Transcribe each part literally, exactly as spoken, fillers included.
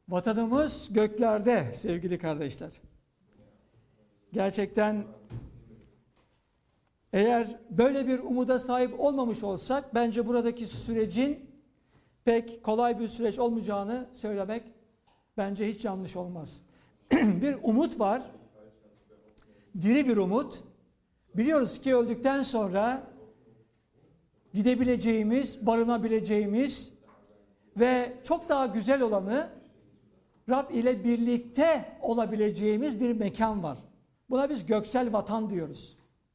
Vatanımız göklerde sevgili kardeşler. Gerçekten eğer böyle bir umuda sahip olmamış olsak bence buradaki sürecin pek kolay bir süreç olmayacağını söylemek bence hiç yanlış olmaz. Bir umut var. Diri bir umut. Biliyoruz ki öldükten sonra gidebileceğimiz, barınabileceğimiz ve çok daha güzel olanı Rab ile birlikte olabileceğimiz bir mekan var. Buna biz göksel vatan diyoruz.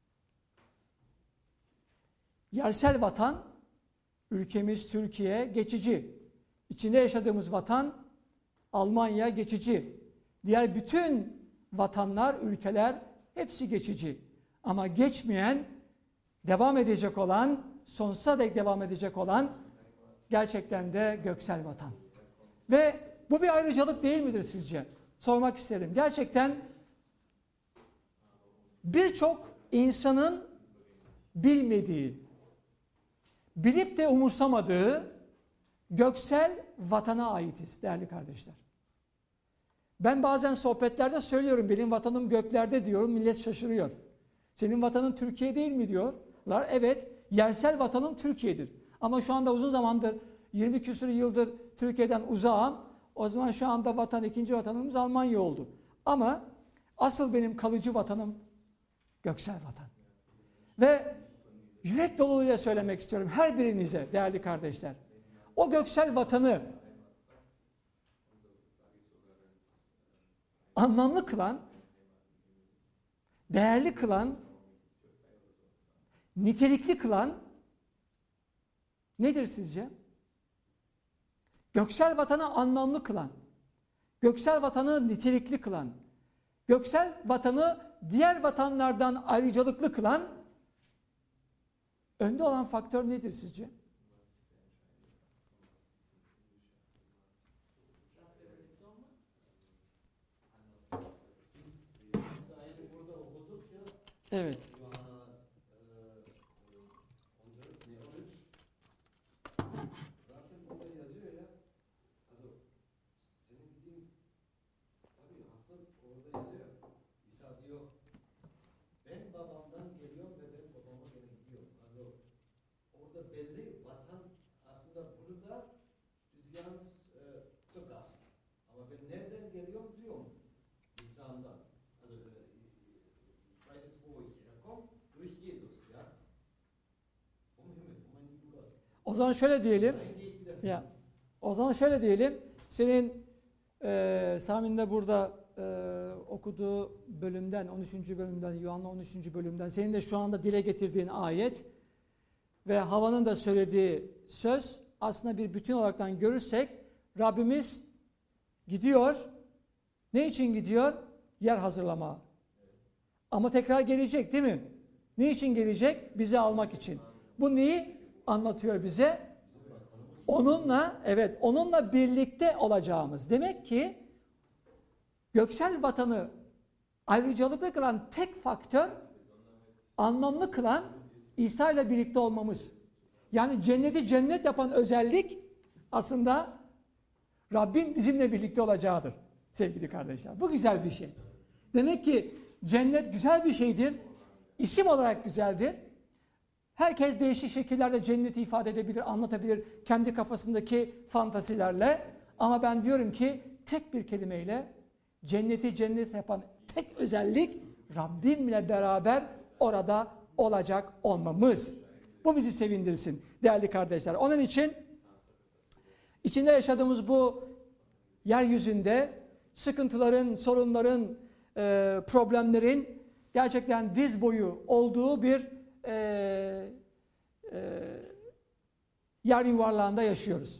Yersel vatan, ülkemiz Türkiye geçici. İçinde yaşadığımız vatan Almanya geçici. Diğer bütün vatanlar, ülkeler hepsi geçici. Ama geçmeyen, devam edecek olan, sonsuza dek devam edecek olan gerçekten de göksel vatan. Ve bu bir ayrıcalık değil midir sizce? Sormak isterim. Gerçekten birçok insanın bilmediği, bilip de umursamadığı göksel vatana aitiz değerli kardeşler. Ben bazen sohbetlerde söylüyorum, benim vatanım göklerde diyorum, millet şaşırıyor. Senin vatanın Türkiye değil mi diyorlar. Evet, yersel vatanım Türkiye'dir. Ama şu anda uzun zamandır, yirmi küsur yıldır Türkiye'den uzağım. O zaman şu anda vatan, ikinci vatanımız Almanya oldu. Ama asıl benim kalıcı vatanım göksel vatan. Ve yürek doluyla söylemek istiyorum her birinize değerli kardeşler. O göksel vatanı anlamlı kılan, değerli kılan, nitelikli kılan nedir sizce? Göksel vatanı anlamlı kılan, göksel vatanı nitelikli kılan, göksel vatanı diğer vatanlardan ayrıcalıklı kılan önde olan faktör nedir sizce? Evet. O zaman şöyle diyelim. Ya, o zaman şöyle diyelim. Senin e, Sami'nin de burada e, okuduğu bölümden, on üçüncü bölümden, Yuhanna on üçüncü bölümden, senin de şu anda dile getirdiğin ayet ve Havva'nın da söylediği söz aslında bir bütün olaraktan görürsek Rabbimiz gidiyor. Ne için gidiyor? Yer hazırlama. Ama tekrar gelecek değil mi? Ne için gelecek? Bizi almak için. Bu neyi anlatıyor bize? Onunla, evet, onunla birlikte olacağımız. Demek ki göksel vatanı ayrıcalıklı kılan tek faktör, anlamlı kılan İsa ile birlikte olmamız. Yani cenneti cennet yapan özellik aslında Rabbin bizimle birlikte olacağıdır sevgili kardeşler. Bu güzel bir şey. Demek ki cennet güzel bir şeydir. İsim olarak güzeldir. Herkes değişik şekillerde cenneti ifade edebilir, anlatabilir kendi kafasındaki fantazilerle. Ama ben diyorum ki tek bir kelimeyle cenneti cennet yapan tek özellik Rabbimle beraber orada olacak olmamız. Bu bizi sevindirsin değerli kardeşler. Onun için içinde yaşadığımız bu yeryüzünde sıkıntıların, sorunların, e, problemlerin gerçekten diz boyu olduğu bir e, e, yer yuvarlağında yaşıyoruz.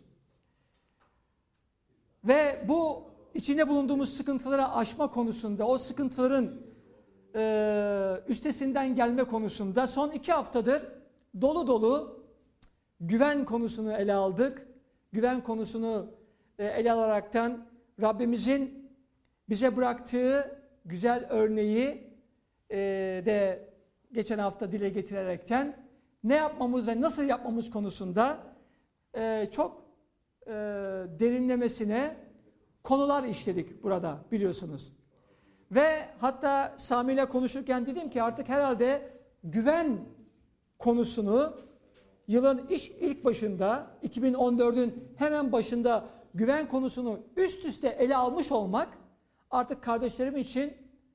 Ve bu içinde bulunduğumuz sıkıntıları aşma konusunda, o sıkıntıların e, üstesinden gelme konusunda son iki haftadır dolu dolu güven konusunu ele aldık. Güven konusunu e, ele alaraktan Rabbimizin bize bıraktığı güzel örneği e, de geçen hafta dile getirerekten ne yapmamız ve nasıl yapmamız konusunda e, çok e, derinlemesine konular işledik burada biliyorsunuz. Ve hatta Sami ile konuşurken dedim ki artık herhalde güven konusunu yılın iş ilk başında, iki bin on dördün hemen başında güven konusunu üst üste ele almış olmak artık kardeşlerim için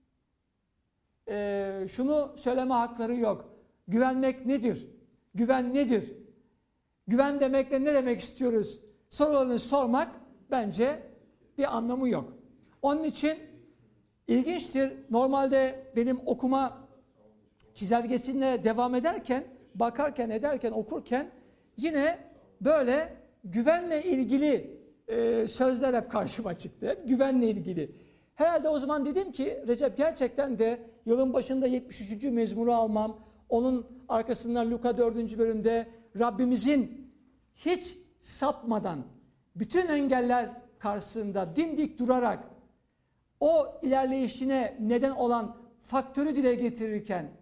e, şunu söyleme hakları yok. Güvenmek nedir? Güven nedir? Güven demekle ne demek istiyoruz? Sorularını sormak bence bir anlamı yok. Onun için ilginçtir. Normalde benim okuma çizelgesine devam ederken, bakarken, ederken, okurken yine böyle güvenle ilgili e, sözler hep karşıma çıktı. Hep güvenle ilgili. Herhalde o zaman dedim ki Recep gerçekten de yılın başında yetmiş üçüncü mezmuru almam, onun arkasından Luka dördüncü bölümde Rabbimizin hiç sapmadan bütün engeller karşısında dimdik durarak o ilerleyişine neden olan faktörü dile getirirken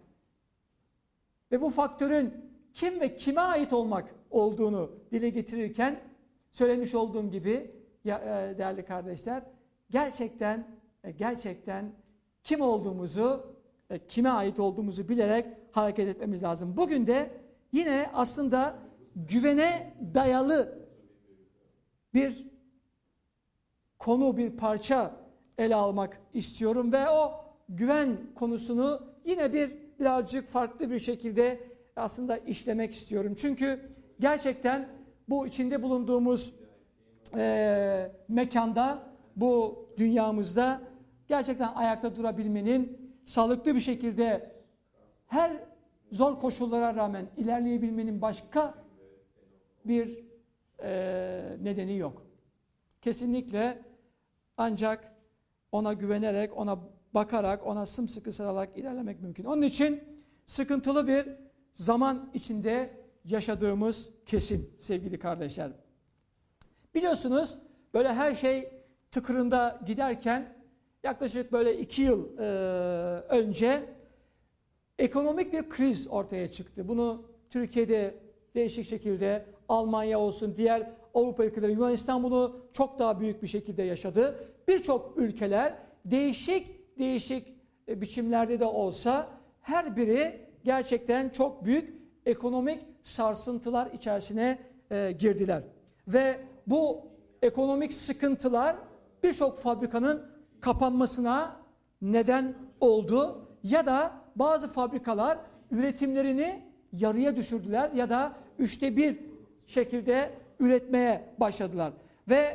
ve bu faktörün kim ve kime ait olmak olduğunu dile getirirken söylemiş olduğum gibi ya, değerli kardeşler gerçekten gerçekten kim olduğumuzu, kime ait olduğumuzu bilerek hareket etmemiz lazım. Bugün de yine aslında güvene dayalı bir konu, bir parça ele almak istiyorum ve o güven konusunu yine bir birazcık farklı bir şekilde aslında işlemek istiyorum. Çünkü gerçekten bu içinde bulunduğumuz e, mekanda, bu dünyamızda gerçekten ayakta durabilmenin, sağlıklı bir şekilde her zor koşullara rağmen ilerleyebilmenin başka bir e, nedeni yok. Kesinlikle ancak ona güvenerek, ona bakarak, ona sımsıkı sarılarak ilerlemek mümkün. Onun için sıkıntılı bir zaman içinde yaşadığımız kesin sevgili kardeşler. Biliyorsunuz böyle her şey tıkırında giderken yaklaşık böyle iki yıl e, önce ekonomik bir kriz ortaya çıktı. Bunu Türkiye'de değişik şekilde Almanya olsun, diğer Avrupa ülkeleri, Yunanistan bunu çok daha büyük bir şekilde yaşadı. Birçok ülkeler değişik değişik biçimlerde de olsa her biri gerçekten çok büyük ekonomik sarsıntılar içerisine e, girdiler. Ve bu ekonomik sıkıntılar birçok fabrikanın kapanmasına neden oldu ya da bazı fabrikalar üretimlerini yarıya düşürdüler ya da üçte bir şekilde üretmeye başladılar. Ve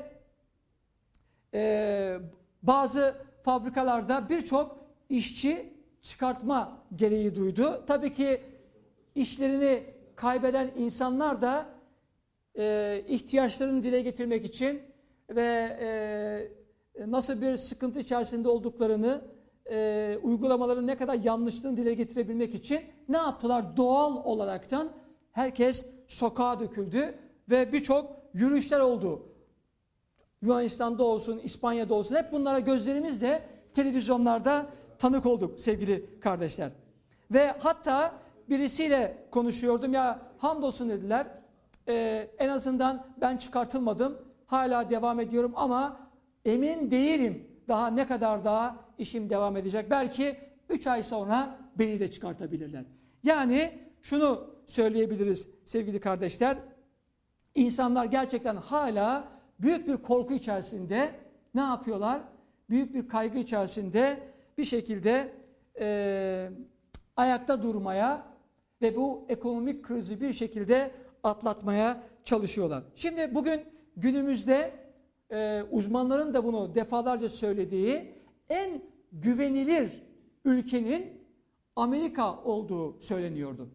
e, bazı fabrikalarda birçok işçi çıkartma gereği duydu. Tabii ki işlerini kaybeden insanlar da e, ihtiyaçlarını dile getirmek için ve e, nasıl bir sıkıntı içerisinde olduklarını, e, uygulamaların ne kadar yanlışlığını dile getirebilmek için ne yaptılar? Doğal olaraktan herkes sokağa döküldü ve birçok yürüyüşler oldu. Yunanistan'da olsun, İspanya'da olsun hep bunlara gözlerimizle televizyonlarda tanık olduk sevgili kardeşler. Ve hatta birisiyle konuşuyordum ya hamdolsun dediler e, en azından ben çıkartılmadım hala devam ediyorum ama emin değilim daha ne kadar daha işim devam edecek. Belki üç ay sonra beni de çıkartabilirler. Yani şunu söyleyebiliriz sevgili kardeşler. İnsanlar gerçekten hala büyük bir korku içerisinde ne yapıyorlar? Büyük bir kaygı içerisinde bir şekilde e, ayakta durmaya ve bu ekonomik krizi bir şekilde atlatmaya çalışıyorlar. Şimdi bugün günümüzde e, uzmanların da bunu defalarca söylediği en güvenilir ülkenin Amerika olduğu söyleniyordu.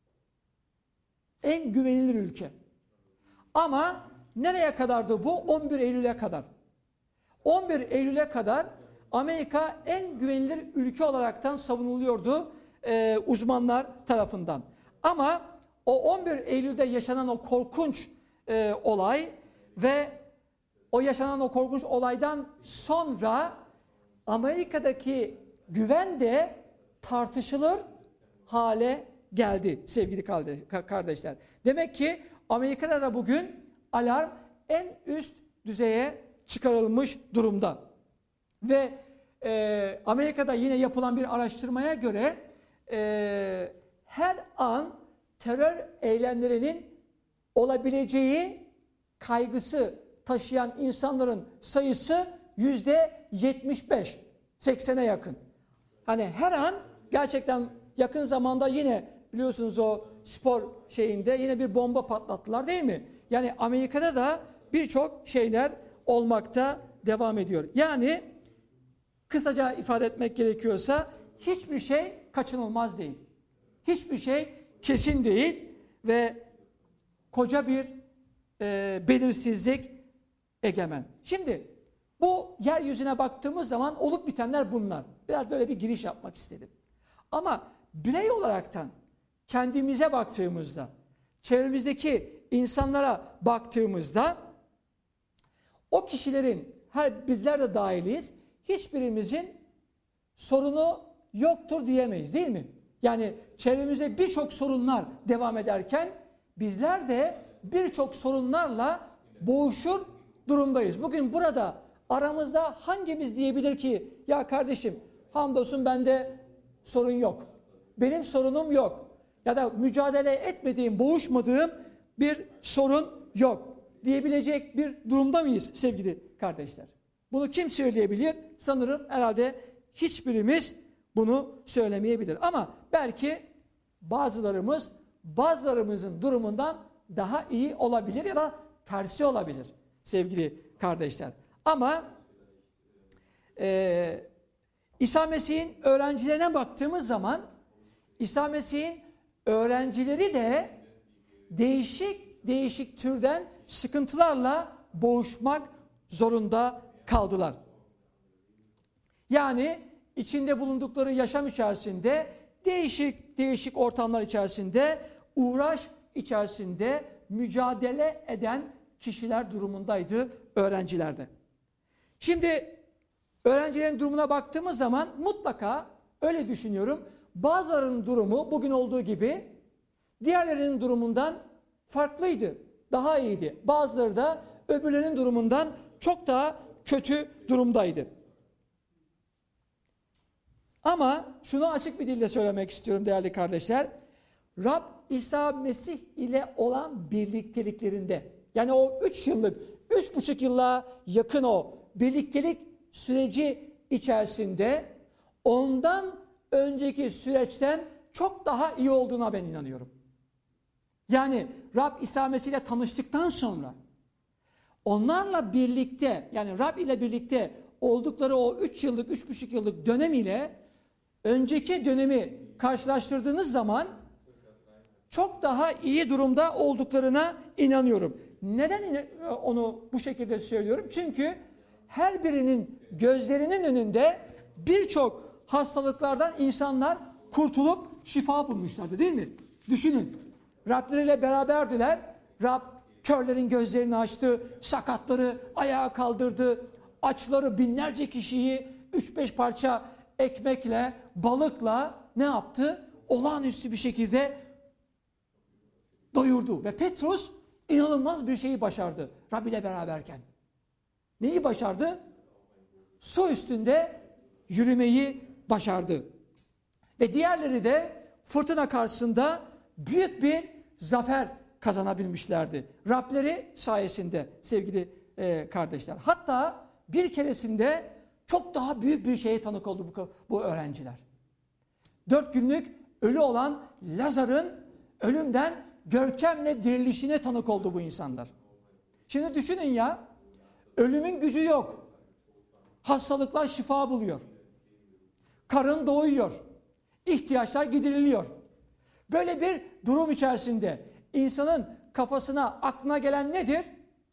En güvenilir ülke. Ama nereye kadardı bu? on bir Eylül'e kadar. on bir Eylül'e kadar Amerika en güvenilir ülke olaraktan savunuluyordu e, uzmanlar tarafından. Ama o on bir Eylül'de yaşanan o korkunç e, olay ve o yaşanan o korkunç olaydan sonra Amerika'daki güven de tartışılır hale geldi sevgili kardeşler. Demek ki Amerika'da da bugün alarm en üst düzeye çıkarılmış durumda. Ve e, Amerika'da yine yapılan bir araştırmaya göre e, her an terör eylemlerinin olabileceği kaygısı taşıyan insanların sayısı yüzde yetmiş beş, seksene yakın. Hani her an gerçekten yakın zamanda yine biliyorsunuz o spor şeyinde yine bir bomba patlattılar değil mi? Yani Amerika'da da birçok şeyler olmakta devam ediyor. Yani kısaca ifade etmek gerekiyorsa hiçbir şey kaçınılmaz değil. Hiçbir şey kesin değil ve koca bir e, belirsizlik egemen. Şimdi bu yeryüzüne baktığımız zaman olup bitenler bunlar. Biraz böyle bir giriş yapmak istedim. Ama birey olaraktan kendimize baktığımızda, çevremizdeki insanlara baktığımızda o kişilerin, her bizler de dahiliyiz, hiçbirimizin sorunu yoktur diyemeyiz değil mi? Yani çevremizde birçok sorunlar devam ederken bizler de birçok sorunlarla boğuşur durumdayız. Bugün burada aramızda hangimiz diyebilir ki ya kardeşim hamdolsun bende sorun yok. Benim sorunum yok. Ya da mücadele etmediğim, boğuşmadığım bir sorun yok diyebilecek bir durumda mıyız sevgili kardeşler? Bunu kim söyleyebilir? Sanırım herhalde hiçbirimiz bunu söylemeyebilir. Ama belki bazılarımız bazılarımızın durumundan daha iyi olabilir ya da tersi olabilir sevgili kardeşler. Ama e, İsa Mesih'in öğrencilerine baktığımız zaman İsa Mesih'in öğrencileri de değişik değişik türden sıkıntılarla boğuşmak zorunda kaldılar. Yani içinde bulundukları yaşam içerisinde değişik değişik ortamlar içerisinde uğraş içerisinde mücadele eden kişiler durumundaydı öğrencilerde. Şimdi öğrencilerin durumuna baktığımız zaman mutlaka öyle düşünüyorum. Bazılarının durumu bugün olduğu gibi diğerlerinin durumundan farklıydı. Daha iyiydi. Bazıları da öbürlerinin durumundan çok daha kötü durumdaydı. Ama şunu açık bir dille söylemek istiyorum değerli kardeşler. Rab İsa Mesih ile olan birlikteliklerinde, yani o üç yıllık, üç buçuk yıla yakın o birliktelik süreci içerisinde ondan önceki süreçten çok daha iyi olduğuna ben inanıyorum. Yani Rab İsa Mesih ile tanıştıktan sonra onlarla birlikte, yani Rab ile birlikte oldukları o üç yıllık, üç buçuk yıllık dönem ile önceki dönemi karşılaştırdığınız zaman çok daha iyi durumda olduklarına inanıyorum. Neden onu bu şekilde söylüyorum? Çünkü her birinin gözlerinin önünde birçok hastalıklardan insanlar kurtulup şifa bulmuşlardı değil mi? Düşünün. Rableriyle beraberdiler. Rab körlerin gözlerini açtı, sakatları ayağa kaldırdı, açları binlerce kişiyi üç beş parça ekmekle, balıkla ne yaptı? Olağanüstü bir şekilde doyurdu. Ve Petrus inanılmaz bir şeyi başardı Rab ile beraberken. Neyi başardı? Su üstünde yürümeyi başardı. Ve diğerleri de fırtına karşısında büyük bir zafer kazanabilmişlerdi. Rableri sayesinde sevgili e, kardeşler. Hatta bir keresinde çok daha büyük bir şeye tanık oldu bu, bu öğrenciler. Dört günlük ölü olan Lazar'ın ölümden görkemle dirilişine tanık oldu bu insanlar. Şimdi düşünün ya, ölümün gücü yok. Hastalıklar şifa buluyor. Karın doyuyor. İhtiyaçlar gideriliyor. Böyle bir durum içerisinde insanın kafasına, aklına gelen nedir?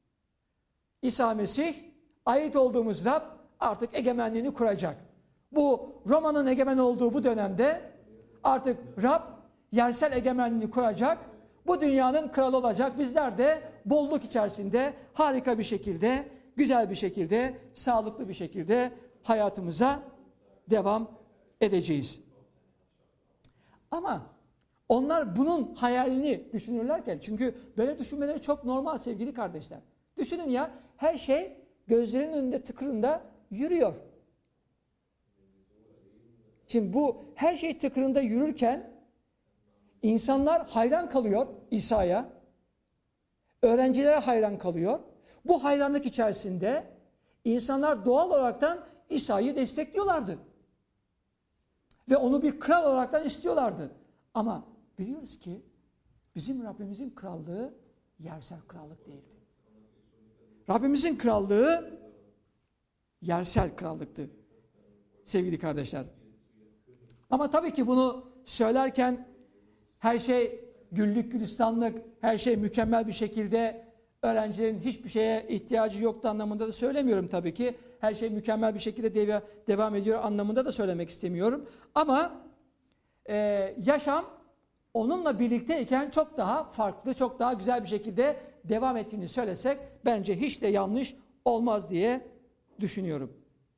İsa Mesih, ait olduğumuz Rab artık egemenliğini kuracak. Bu Roma'nın egemen olduğu bu dönemde artık Rab yersel egemenliğini kuracak. Bu dünyanın kralı olacak. Bizler de bolluk içerisinde harika bir şekilde, güzel bir şekilde, sağlıklı bir şekilde hayatımıza devam edeceğiz. Ama onlar bunun hayalini düşünürlerken, çünkü böyle düşünmeleri çok normal sevgili kardeşler. Düşünün ya, her şey gözlerinin önünde tıkırında yürüyor. Şimdi bu her şey tıkırında yürürken insanlar hayran kalıyor İsa'ya. Öğrencilere hayran kalıyor. Bu hayranlık içerisinde insanlar doğal olaraktan İsa'yı destekliyorlardı. Ve onu bir kral olaraktan istiyorlardı. Ama biliyoruz ki bizim Rabbimizin krallığı yersel krallık değildi. Rabbimizin krallığı yersel krallıktı sevgili kardeşler. Ama tabii ki bunu söylerken her şey güllük gülistanlık, her şey mükemmel bir şekilde, öğrencilerin hiçbir şeye ihtiyacı yoktu anlamında da söylemiyorum tabii ki. Her şey mükemmel bir şekilde dev devam ediyor anlamında da söylemek istemiyorum. Ama e, yaşam onunla birlikteyken çok daha farklı, çok daha güzel bir şekilde devam ettiğini söylesek bence hiç de yanlış olmaz diye düşünüyorum.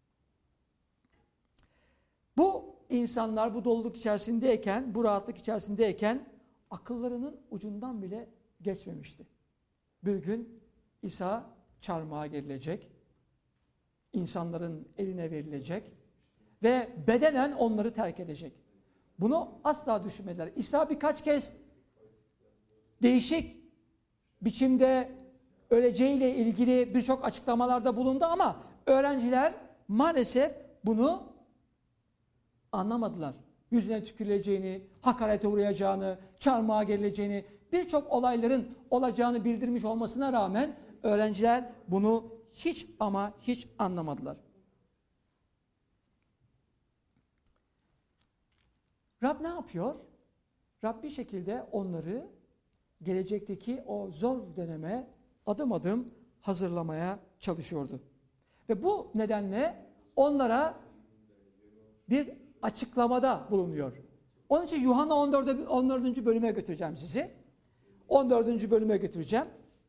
Bu insanlar bu doluluk içerisindeyken, bu rahatlık içerisindeyken akıllarının ucundan bile geçmemişti. Bir gün İsa çarmıha gerilecek, insanların eline verilecek ve bedenen onları terk edecek. Bunu asla düşünmediler. İsa birkaç kez değişik biçimde öleceğiyle ilgili birçok açıklamalarda bulundu ama öğrenciler maalesef bunu anlamadılar. Yüzüne tükürüleceğini, hakarete uğrayacağını, çarmıha gerileceğini, birçok olayların olacağını bildirmiş olmasına rağmen öğrenciler bunu hiç ama hiç anlamadılar. Rab ne yapıyor? Rab bir şekilde onları gelecekteki o zor döneme adım adım hazırlamaya çalışıyordu. Ve bu nedenle onlara bir açıklamada bulunuyor. Onun için Yuhanna on dördüncü bölüme götüreceğim sizi. on dördüncü bölüme götüreceğim.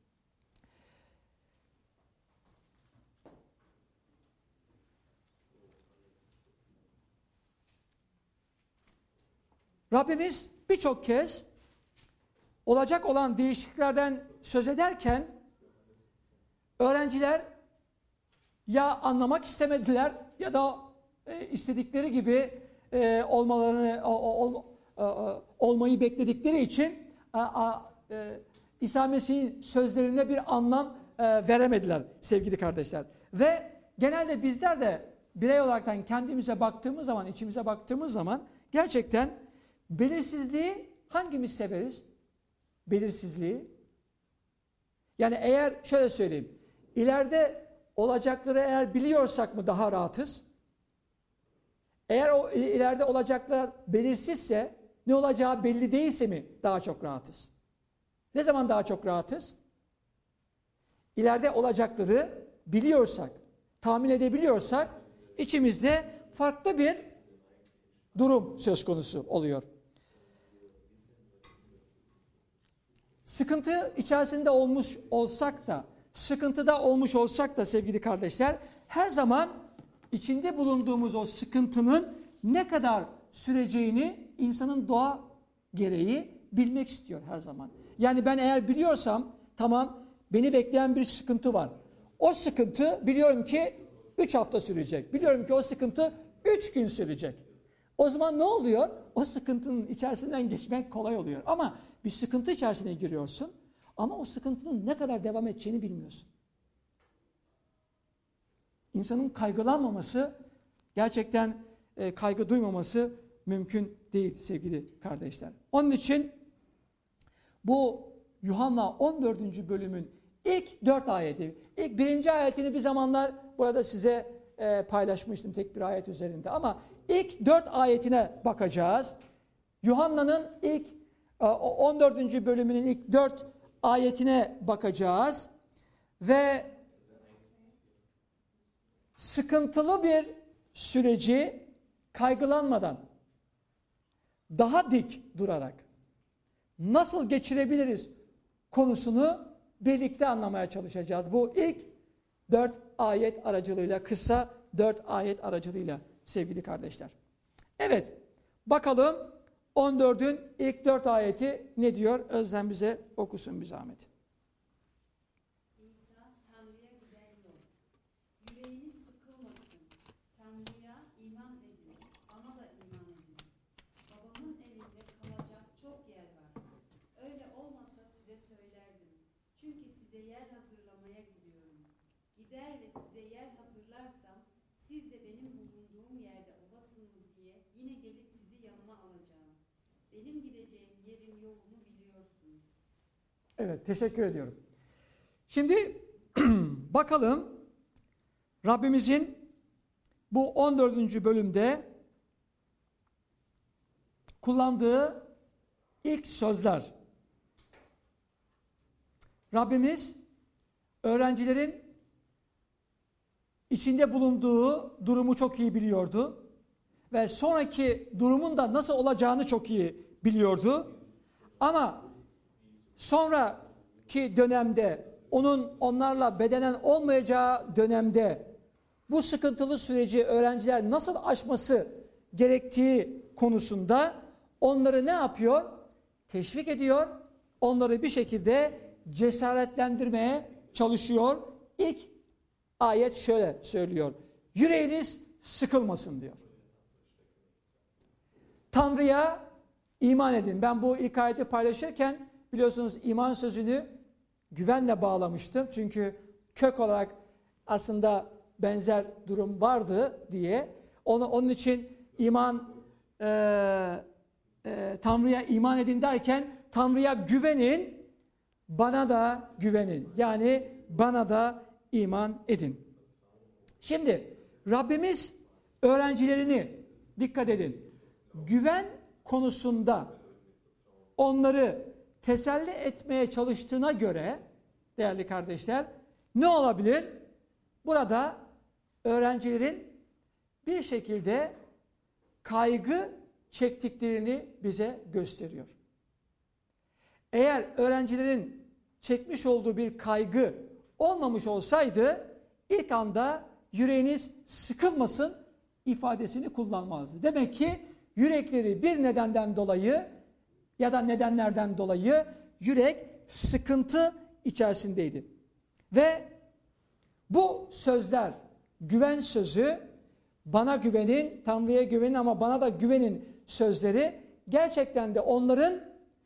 Rabbimiz birçok kez olacak olan değişikliklerden söz ederken öğrenciler ya anlamak istemediler ya da e, istedikleri gibi e, olmalarını o, o, o, olmayı bekledikleri için a, a, e, İsa Mesih'in sözlerine bir anlam e, veremediler sevgili kardeşler. Ve genelde bizler de birey olaraktan kendimize baktığımız zaman, içimize baktığımız zaman gerçekten belirsizliği hangimiz severiz? Belirsizliği. Yani eğer şöyle söyleyeyim, ileride olacakları eğer biliyorsak mı daha rahatız? Eğer o ileride olacaklar belirsizse, ne olacağı belli değilse mi daha çok rahatız? Ne zaman daha çok rahatız? İleride olacakları biliyorsak, tahmin edebiliyorsak, içimizde farklı bir durum söz konusu oluyor. Sıkıntı içerisinde olmuş olsak da, sıkıntıda olmuş olsak da sevgili kardeşler, her zaman içinde bulunduğumuz o sıkıntının ne kadar süreceğini insanın doğa gereği bilmek istiyor her zaman. Yani ben eğer biliyorsam, tamam beni bekleyen bir sıkıntı var. O sıkıntı biliyorum ki üç hafta sürecek. Biliyorum ki o sıkıntı üç gün sürecek. O zaman ne oluyor? O sıkıntının içerisinden geçmek kolay oluyor. Ama bir sıkıntı içerisine giriyorsun ama o sıkıntının ne kadar devam edeceğini bilmiyorsun. İnsanın kaygılanmaması, gerçekten e, kaygı duymaması mümkün değil sevgili kardeşler. Onun için bu Yuhanna on dördüncü bölümün ilk dört ayeti, ilk birinci ayetini bir zamanlar burada size e, paylaşmıştım tek bir ayet üzerinde ama ilk dört ayetine bakacağız. Yuhanna'nın ilk on dördüncü bölümünün ilk dört ayetine bakacağız ve sıkıntılı bir süreci kaygılanmadan, daha dik durarak nasıl geçirebiliriz konusunu birlikte anlamaya çalışacağız. Bu ilk dört ayet aracılığıyla, kısa dört ayet aracılığıyla sevgili kardeşler. Evet, bakalım on dördün ilk dört ayeti ne diyor? Özlem bize okusun bir zahmet. İsa, Tanrı'ya giden yol. gider ve size yer hazırlarsam, siz de benim bulunduğum yerde olasınız diye yine gelip sizi yanıma alacağım. Benim gideceğim yerin yolunu biliyorsunuz. Evet, teşekkür ediyorum. Şimdi bakalım Rabbimizin bu on dördüncü bölümde kullandığı ilk sözler. Rabbimiz öğrencilerin içinde bulunduğu durumu çok iyi biliyordu ve sonraki durumun da nasıl olacağını çok iyi biliyordu. Ama sonraki dönemde, onun onlarla bedenen olmayacağı dönemde bu sıkıntılı süreci öğrenciler nasıl aşması gerektiği konusunda onları ne yapıyor? Teşvik ediyor, onları bir şekilde cesaretlendirmeye çalışıyor. İlk ayet şöyle söylüyor: yüreğiniz sıkılmasın diyor. Tanrı'ya iman edin. Ben bu ilk ayeti paylaşırken biliyorsunuz iman sözünü güvenle bağlamıştım. Çünkü kök olarak aslında benzer durum vardı diye. Onu, onun için iman e, e, Tanrı'ya iman edin derken Tanrı'ya güvenin, bana da güvenin. Yani bana da iman edin. Şimdi Rabbimiz öğrencilerini, dikkat edin, güven konusunda onları teselli etmeye çalıştığına göre değerli kardeşler ne olabilir? Burada öğrencilerin bir şekilde kaygı çektiklerini bize gösteriyor. Eğer öğrencilerin çekmiş olduğu bir kaygı olmamış olsaydı ilk anda yüreğiniz sıkılmasın ifadesini kullanmazdı. Demek ki yürekleri bir nedenden dolayı ya da nedenlerden dolayı yürek sıkıntı içerisindeydi. Ve bu sözler, güven sözü, bana güvenin, Tanrı'ya güvenin ama bana da güvenin sözleri gerçekten de onların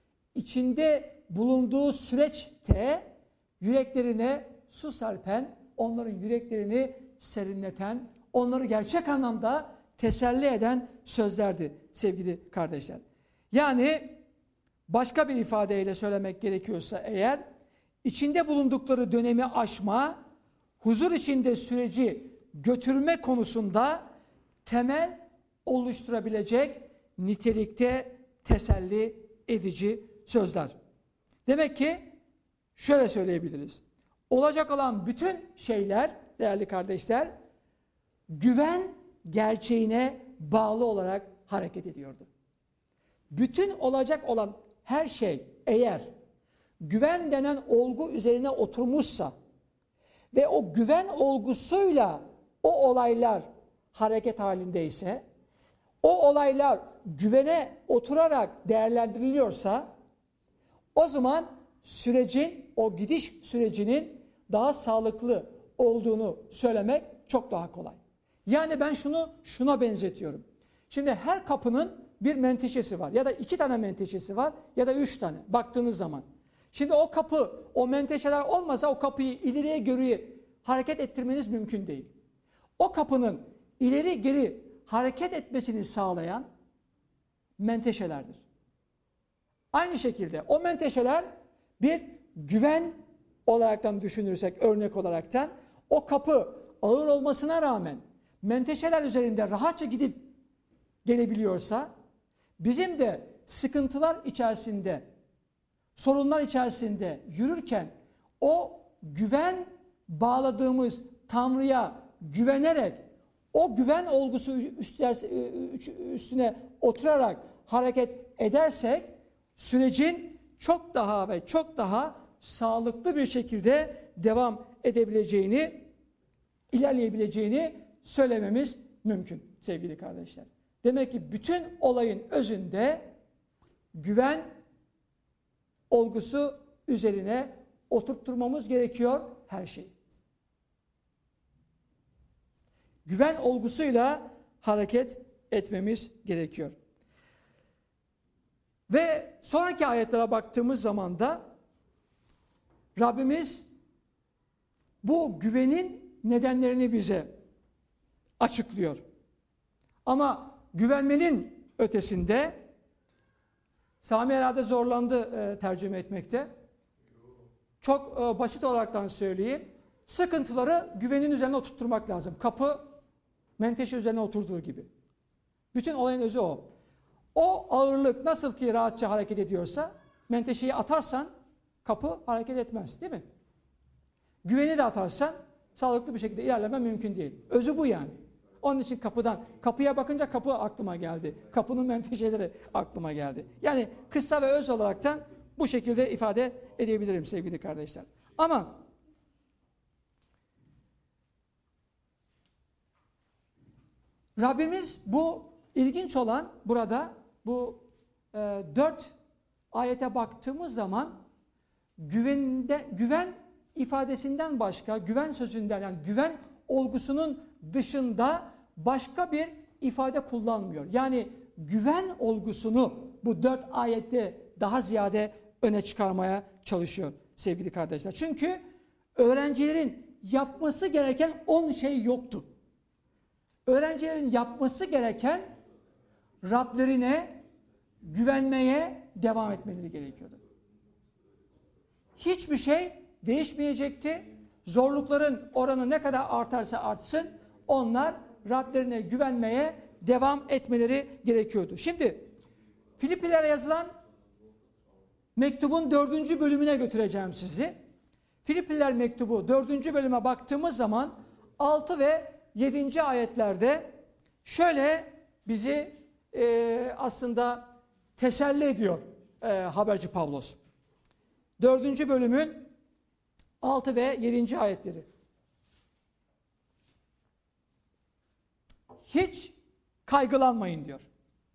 içinde bulunduğu süreçte yüreklerine su serpen, onların yüreklerini serinleten, onları gerçek anlamda teselli eden sözlerdi sevgili kardeşler. Yani başka bir ifadeyle söylemek gerekiyorsa eğer, içinde bulundukları dönemi aşma, huzur içinde süreci götürme konusunda temel oluşturabilecek nitelikte teselli edici sözler. Demek ki şöyle söyleyebiliriz. Olacak olan bütün şeyler değerli kardeşler, güven gerçeğine bağlı olarak hareket ediyordu. Bütün olacak olan her şey eğer güven denen olgu üzerine oturmuşsa ve o güven olgusuyla o olaylar hareket halindeyse, o olaylar güvene oturarak değerlendiriliyorsa, o zaman sürecin, o gidiş sürecinin daha sağlıklı olduğunu söylemek çok daha kolay. Yani ben şunu şuna benzetiyorum. Şimdi her kapının bir menteşesi var ya da iki tane menteşesi var ya da üç tane baktığınız zaman. Şimdi o kapı, o menteşeler olmasa o kapıyı ileriye geriye hareket ettirmeniz mümkün değil. O kapının ileri geri hareket etmesini sağlayan menteşelerdir. Aynı şekilde o menteşeler bir güven olaraktan düşünürsek, örnek olaraktan o kapı ağır olmasına rağmen menteşeler üzerinde rahatça gidip gelebiliyorsa, bizim de sıkıntılar içerisinde, sorunlar içerisinde yürürken o güven bağladığımız Tanrı'ya güvenerek, o güven olgusu üstüne oturarak hareket edersek, sürecin çok daha ve çok daha sağlıklı bir şekilde devam edebileceğini, ilerleyebileceğini söylememiz mümkün sevgili kardeşler. Demek ki bütün olayın özünde güven olgusu üzerine oturtturmamız gerekiyor her şeyi. Güven olgusuyla hareket etmemiz gerekiyor. Ve sonraki ayetlere baktığımız zaman da Rabbimiz bu güvenin nedenlerini bize açıklıyor. Ama güvenmenin ötesinde, Sami herhalde zorlandı e, tercüme etmekte. Çok e, basit olaraktan söyleyeyim. Sıkıntıları güvenin üzerine oturtturmak lazım. Kapı menteşe üzerine oturduğu gibi. Bütün olayın özü o. O ağırlık nasıl ki rahatça hareket ediyorsa, menteşeyi atarsan kapı hareket etmez, değil mi? Güveni de atarsan sağlıklı bir şekilde ilerleme mümkün değil. Özü bu yani. Onun için kapıdan, kapıya bakınca kapı aklıma geldi. Kapının menteşeleri aklıma geldi. Yani kısa ve öz olaraktan bu şekilde ifade edebilirim sevgili kardeşler. Ama Rabbimiz bu ilginç olan burada bu e, dört ayete baktığımız zaman güvende, güven ifadesinden başka, güven sözünden yani güven olgusunun dışında başka bir ifade kullanmıyor. Yani güven olgusunu bu dört ayette daha ziyade öne çıkarmaya çalışıyor sevgili kardeşler. Çünkü öğrencilerin yapması gereken on şey yoktu. Öğrencilerin yapması gereken Rablerine güvenmeye devam etmeleri gerekiyordu. Hiçbir şey değişmeyecekti. Zorlukların oranı ne kadar artarsa artsın onlar Rablerine güvenmeye devam etmeleri gerekiyordu. Şimdi Filiplilere yazılan mektubun dördüncü bölümüne götüreceğim sizi. Filipliler mektubu dördüncü bölüme baktığımız zaman altı ve yedinci ayetlerde şöyle bizi e, aslında teselli ediyor e, haberci Pavlos. dördüncü bölümün altı ve yedinci ayetleri. Hiç kaygılanmayın diyor.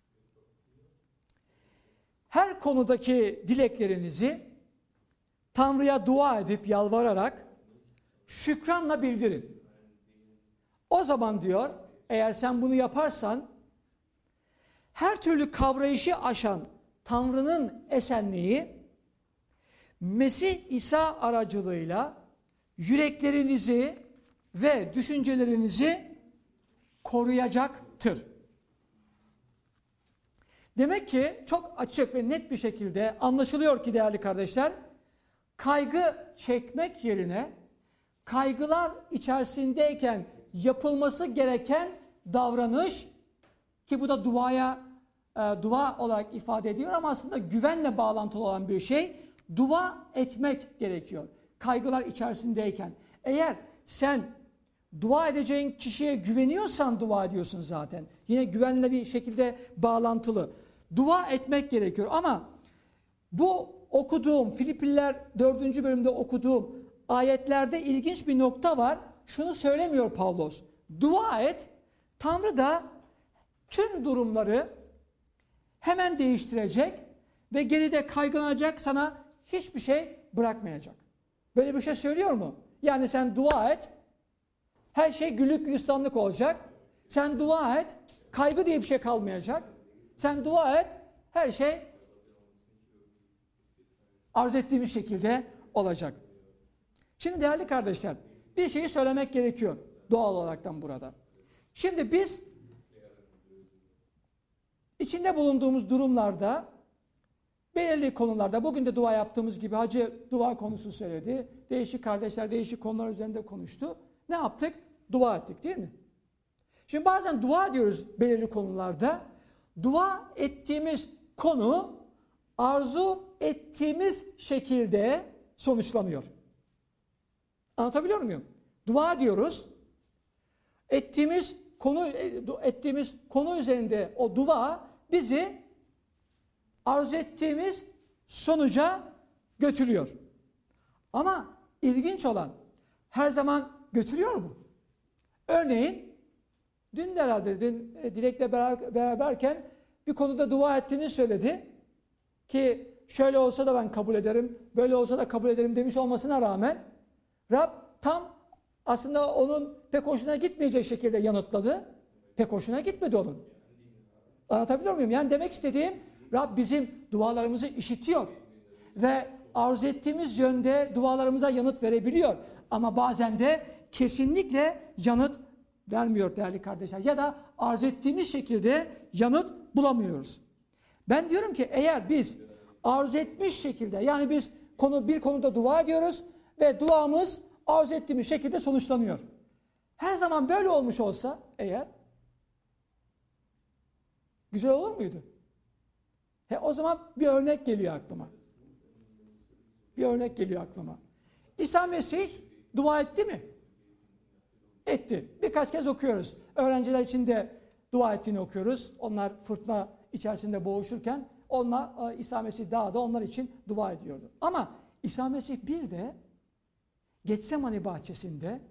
Her konudaki dileklerinizi Tanrı'ya dua edip yalvararak şükranla bildirin. O zaman diyor, eğer sen bunu yaparsan her türlü kavrayışı aşan Tanrı'nın esenliği Mesih İsa aracılığıyla yüreklerinizi ve düşüncelerinizi koruyacaktır. Demek ki çok açık ve net bir şekilde anlaşılıyor ki değerli kardeşler, kaygı çekmek yerine kaygılar içerisindeyken yapılması gereken davranış, ki bu da duaya e, dua olarak ifade ediyor ama aslında güvenle bağlantılı olan bir şey, dua etmek gerekiyor. Kaygılar içerisindeyken. Eğer sen dua edeceğin kişiye güveniyorsan dua ediyorsun zaten. Yine güvenle bir şekilde bağlantılı. Dua etmek gerekiyor ama bu okuduğum Filipliler dördüncü bölümde okuduğum ayetlerde ilginç bir nokta var. Şunu söylemiyor Pavlos. Dua et, Tanrı da tüm durumları hemen değiştirecek ve geride kaygılanacak, sana hiçbir şey bırakmayacak. Böyle bir şey söylüyor mu? Yani sen dua et, her şey güllük gülistanlık olacak. Sen dua et, kaygı diye bir şey kalmayacak. Sen dua et, her şey arz ettiğimiz şekilde olacak. Şimdi değerli kardeşler, bir şeyi söylemek gerekiyor doğal olaraktan burada. Şimdi biz içinde bulunduğumuz durumlarda, belirli konularda, bugün de dua yaptığımız gibi hacı dua konusu söyledi. Değişik kardeşler değişik konular üzerinde konuştu. Ne yaptık? Dua ettik, değil mi? Şimdi bazen dua ediyoruz belirli konularda. Dua ettiğimiz konu arzu ettiğimiz şekilde sonuçlanıyor. Anlatabiliyor muyum? Dua diyoruz. Ettiğimiz konu ettiğimiz konu üzerinde o dua bizi arzu ettiğimiz sonuca götürüyor. Ama ilginç olan, her zaman götürüyor mu? Örneğin dün de herhalde dün Dilek'le beraberken bir konuda dua ettiğini söyledi ki şöyle olsa da ben kabul ederim, böyle olsa da kabul ederim demiş olmasına rağmen Rab tam aslında onun pek hoşuna gitmeyecek şekilde yanıtladı. Pek hoşuna gitmedi onun. Anlatabiliyor muyum? Yani demek istediğim, Rab bizim dualarımızı işitiyor ve arzu ettiğimiz yönde dualarımıza yanıt verebiliyor. Ama bazen de kesinlikle yanıt vermiyor değerli kardeşler. Ya da arz ettiğimiz şekilde yanıt bulamıyoruz. Ben diyorum ki eğer biz arz etmiş şekilde, yani biz konu bir konuda dua ediyoruz ve duamız arz ettiğimiz şekilde sonuçlanıyor. Her zaman böyle olmuş olsa eğer güzel olur muydu? He, o zaman bir örnek geliyor aklıma. Bir örnek geliyor aklıma. İsa Mesih dua etti mi? Etti. Birkaç kez okuyoruz. Öğrenciler için de dua ettiğini okuyoruz. Onlar fırtına içerisinde boğuşurken onlar, İsa Mesih dağda onlar için dua ediyordu. Ama İsa Mesih bir de Getsemani bahçesinde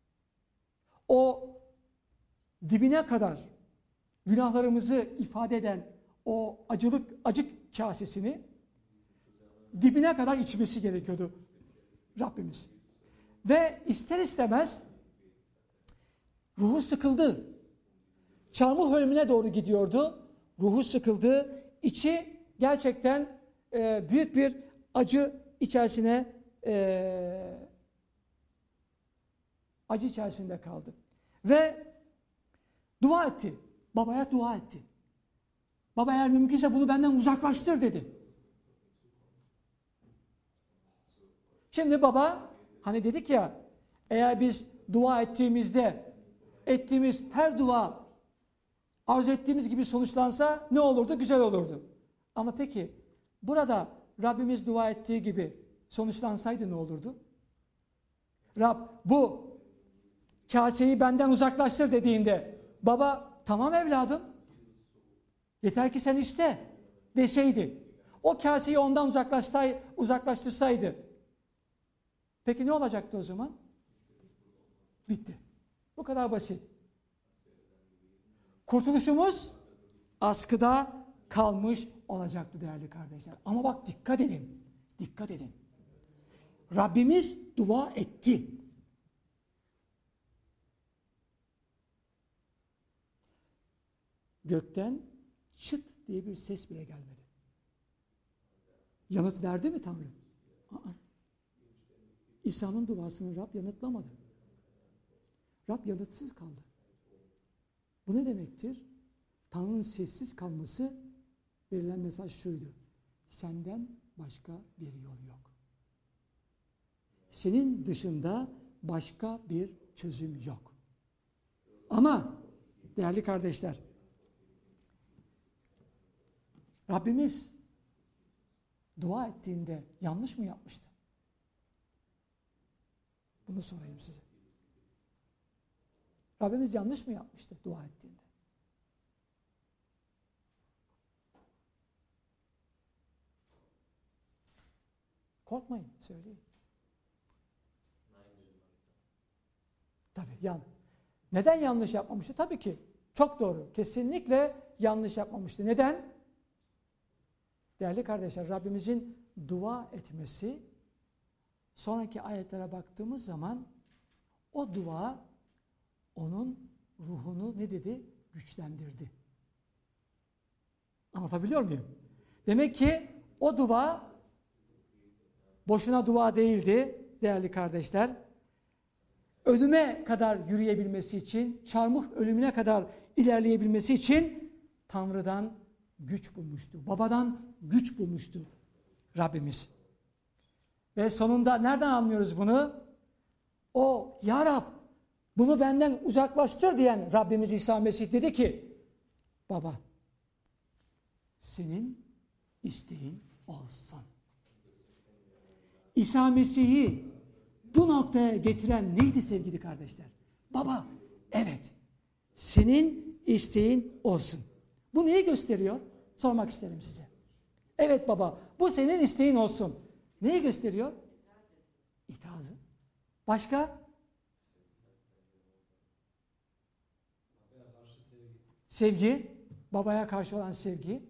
o dibine kadar günahlarımızı ifade eden o acılık, acık kasesini dibine kadar içmesi gerekiyordu Rabbimiz. Ve ister istemez ruhu sıkıldı. Çarmıh ölümüne doğru gidiyordu. Ruhu sıkıldı. İçi gerçekten e, büyük bir acı içerisine e, acı içerisinde kaldı. Ve dua etti. Babaya dua etti. Baba eğer mümkünse bunu benden uzaklaştır dedi. Şimdi baba hani dedik ya, eğer biz dua ettiğimizde ettiğimiz her dua arzu ettiğimiz gibi sonuçlansa ne olurdu? Güzel olurdu. Ama peki burada Rabbimiz dua ettiği gibi sonuçlansaydı ne olurdu? Rab bu kaseyi benden uzaklaştır dediğinde baba tamam evladım yeter ki sen iste deseydi. O kaseyi ondan uzaklaşsay, uzaklaştırsaydı. Peki ne olacaktı o zaman? Bitti. Bu kadar basit. Kurtuluşumuz askıda kalmış olacaktı değerli kardeşler. Ama bak dikkat edin. Dikkat edin. Rabbimiz dua etti. Gökten çıt diye bir ses bile gelmedi. Yanıt verdi mi Tanrı? Aa. İsa'nın duasını Rab yanıtlamadı. Rab yanıtsız kaldı. Bu ne demektir? Tanrı'nın sessiz kalması, verilen mesaj şuydu. Senden başka bir yol yok. Senin dışında başka bir çözüm yok. Ama değerli kardeşler, Rabbimiz dua ettiğinde yanlış mı yapmıştı? Bunu sorayım size. Rabbimiz yanlış mı yapmıştı dua ettiğinde? Korkmayın, söyleyin. Tabii yan. Neden yanlış yapmamıştı? Tabii ki çok doğru. Kesinlikle yanlış yapmamıştı. Neden? Değerli kardeşler, Rabbimizin dua etmesi, sonraki ayetlere baktığımız zaman o dua onun ruhunu ne dedi? Güçlendirdi. Anlatabiliyor muyum? Demek ki o dua boşuna dua değildi değerli kardeşler. Ölüme kadar yürüyebilmesi için, çarmıh ölümüne kadar ilerleyebilmesi için Tanrı'dan güç bulmuştu. Babadan güç bulmuştu Rabbimiz. Ve sonunda nereden anlıyoruz bunu? O ya Rab bunu benden uzaklaştır diyen Rabbimiz İsa Mesih dedi ki baba senin isteğin olsun. İsa Mesih'i bu noktaya getiren neydi sevgili kardeşler? Baba evet senin isteğin olsun. Bu neyi gösteriyor? Sormak isterim size. Evet baba bu senin isteğin olsun. Neyi gösteriyor? İtaatı. Başka? Sevgi. Babaya karşı olan sevgi.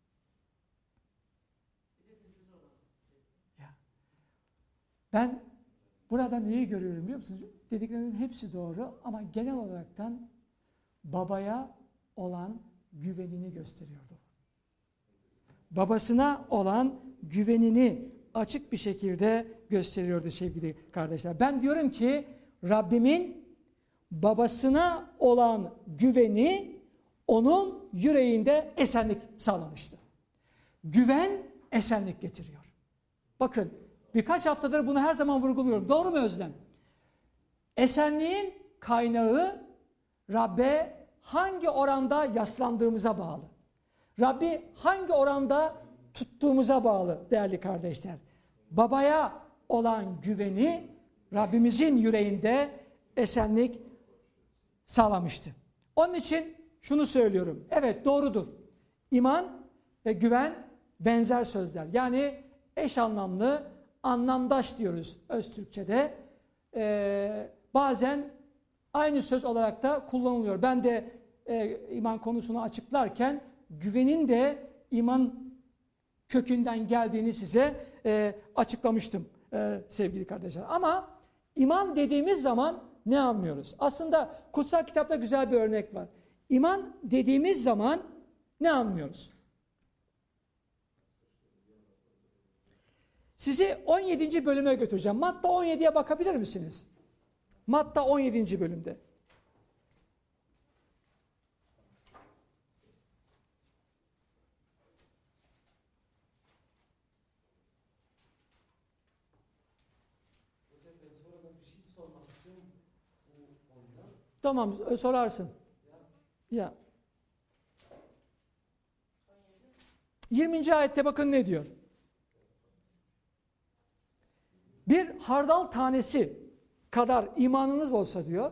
Ya. Ben burada neyi görüyorum biliyor musunuz? Dediklerinin hepsi doğru ama genel olaraktan babaya olan güvenini gösteriyordu. Babasına olan güvenini açık bir şekilde gösteriyordu sevgili kardeşler. Ben diyorum ki Rabbimin babasına olan güveni onun yüreğinde esenlik sağlamıştı. Güven esenlik getiriyor. Bakın birkaç haftadır bunu her zaman vurguluyorum. Doğru mu Özlem? Esenliğin kaynağı Rabbe hangi oranda yaslandığımıza bağlı. Rabbi hangi oranda tuttuğumuza bağlı değerli kardeşler. Babaya olan güveni Rabbimizin yüreğinde esenlik sağlamıştı. Onun için şunu söylüyorum. Evet doğrudur. İman ve güven benzer sözler. Yani eş anlamlı, anlamdaş diyoruz öz Türkçe'de. Ee, bazen aynı söz olarak da kullanılıyor. Ben de e, iman konusunu açıklarken güvenin de iman kökünden geldiğini size e, açıklamıştım e, sevgili kardeşler. Ama iman dediğimiz zaman ne anlıyoruz? Aslında kutsal kitapta güzel bir örnek var. İman dediğimiz zaman ne anlıyoruz? Sizi on yedinci bölüme götüreceğim. Matta on yediye bakabilir misiniz? Matta on yedinci bölümde. Tamam, sorarsın. Ya. yirminci ayette bakın ne diyor? Bir hardal tanesi kadar imanınız olsa diyor,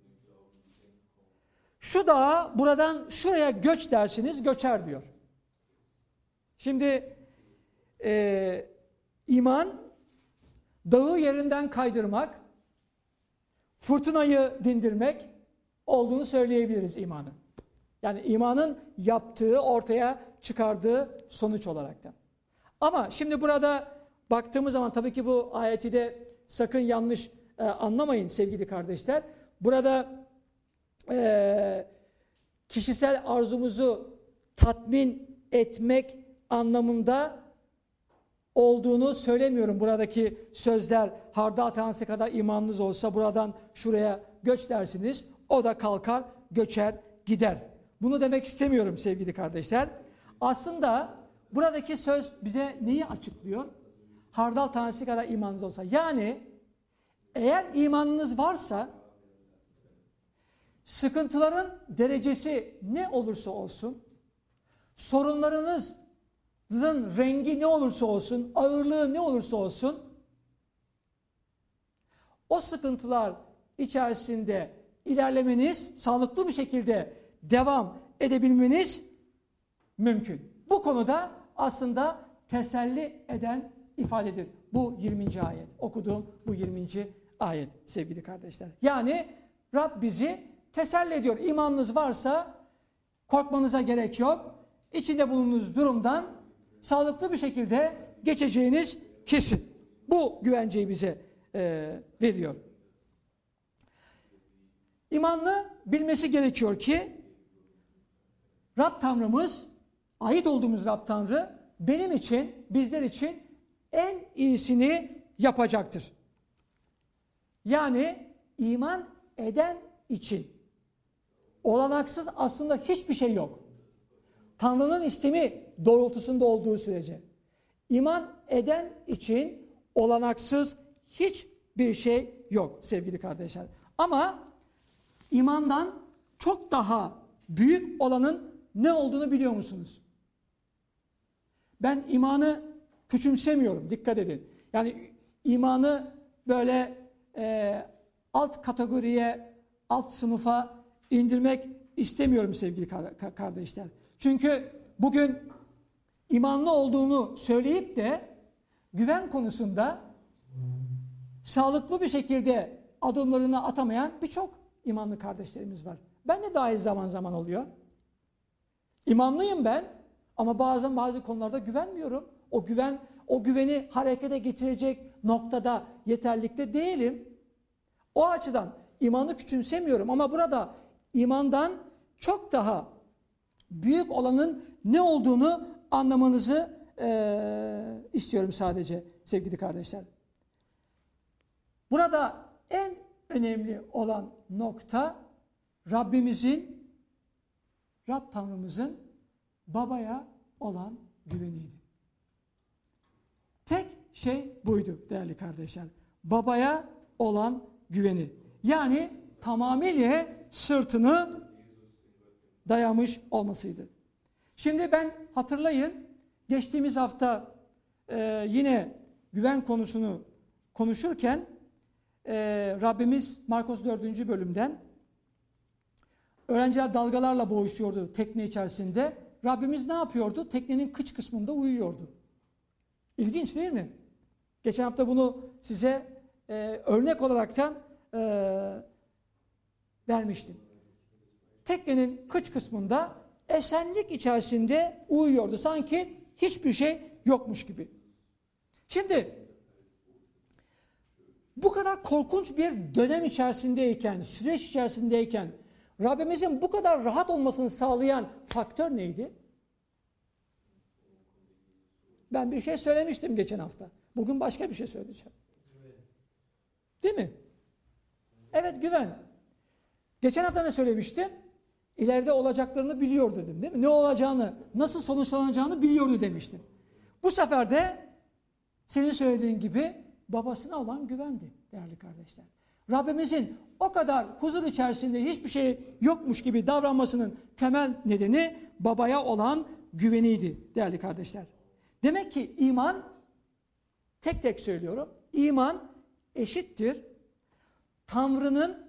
şu dağa buradan şuraya göç dersiniz, göçer diyor. Şimdi e, iman, dağı yerinden kaydırmak, fırtınayı dindirmek olduğunu söyleyebiliriz imanın. Yani imanın yaptığı, ortaya çıkardığı sonuç olarak da. Ama şimdi burada baktığımız zaman tabii ki bu ayeti de sakın yanlış e, anlamayın sevgili kardeşler. Burada e, kişisel arzumuzu tatmin etmek anlamında olduğunu söylemiyorum. Buradaki sözler hardal tanesi kadar imanınız olsa buradan şuraya göç dersiniz. O da kalkar, göçer, gider. Bunu demek istemiyorum sevgili kardeşler. Aslında buradaki söz bize neyi açıklıyor? Hardal tanesi kadar imanınız olsa. Yani eğer imanınız varsa sıkıntıların derecesi ne olursa olsun, sorunlarınızın rengi ne olursa olsun, ağırlığı ne olursa olsun, o sıkıntılar içerisinde ilerlemeniz, sağlıklı bir şekilde devam edebilmeniz mümkün. Bu konuda aslında teselli eden ifadedir. Bu yirminci ayet. Okuduğum bu yirminci ayet sevgili kardeşler. Yani Rab bizi teselli ediyor. İmanınız varsa korkmanıza gerek yok. İçinde bulunduğunuz durumdan sağlıklı bir şekilde geçeceğiniz kesin. Bu güvenceyi bize e, veriyor. İmanlı bilmesi gerekiyor ki Rab Tanrımız, ait olduğumuz Rab Tanrı benim için, bizler için en iyisini yapacaktır. Yani iman eden için olanaksız aslında hiçbir şey yok. Tanrı'nın istemi doğrultusunda olduğu sürece. İman eden için olanaksız hiçbir şey yok sevgili kardeşler. Ama imandan çok daha büyük olanın ne olduğunu biliyor musunuz? Ben imanı küçümsemiyorum, dikkat edin. Yani imanı böyle e, alt kategoriye, alt sınıfa indirmek istemiyorum sevgili kardeşler. Çünkü bugün imanlı olduğunu söyleyip de güven konusunda sağlıklı bir şekilde adımlarını atamayan birçok imanlı kardeşlerimiz var. Ben de dahil zaman zaman oluyor. İmanlıyım ben ama bazen bazı konularda güvenmiyorum. O güven, o güveni harekete getirecek noktada, yeterlikte değilim. O açıdan imanı küçümsemiyorum ama burada imandan çok daha büyük olanın ne olduğunu anlamanızı e, istiyorum sadece sevgili kardeşler. Burada en önemli olan nokta Rabbimizin, Rab Tanrımızın babaya olan güveniydi. Tek şey buydu değerli kardeşler. Babaya olan güveni. Yani tamamıyla sırtını dayamış olmasıydı. Şimdi ben hatırlayın, geçtiğimiz hafta e, yine güven konusunu konuşurken e, Rabbimiz Markos dördüncü bölümden öğrenciler dalgalarla boğuşuyordu tekne içerisinde. Rabbimiz ne yapıyordu? Teknenin kıç kısmında uyuyordu. İlginç değil mi? Geçen hafta bunu size e, örnek olaraktan e, vermiştim. Teknenin kıç kısmında esenlik içerisinde uyuyordu. Sanki hiçbir şey yokmuş gibi. Şimdi bu kadar korkunç bir dönem içerisindeyken, süreç içerisindeyken Rabbimizin bu kadar rahat olmasını sağlayan faktör neydi? Ben bir şey söylemiştim geçen hafta. Bugün başka bir şey söyleyeceğim. Değil mi? Evet, güven. Geçen hafta ne söylemiştim? İleride olacaklarını biliyor dedim, değil mi? Ne olacağını, nasıl sonuçlanacağını biliyordu demiştim. Bu sefer de senin söylediğin gibi babasına olan güvendi değerli kardeşler. Rabbimizin o kadar huzur içerisinde hiçbir şey yokmuş gibi davranmasının temel nedeni babaya olan güveniydi değerli kardeşler. Demek ki iman, tek tek söylüyorum, iman eşittir Tanrı'nın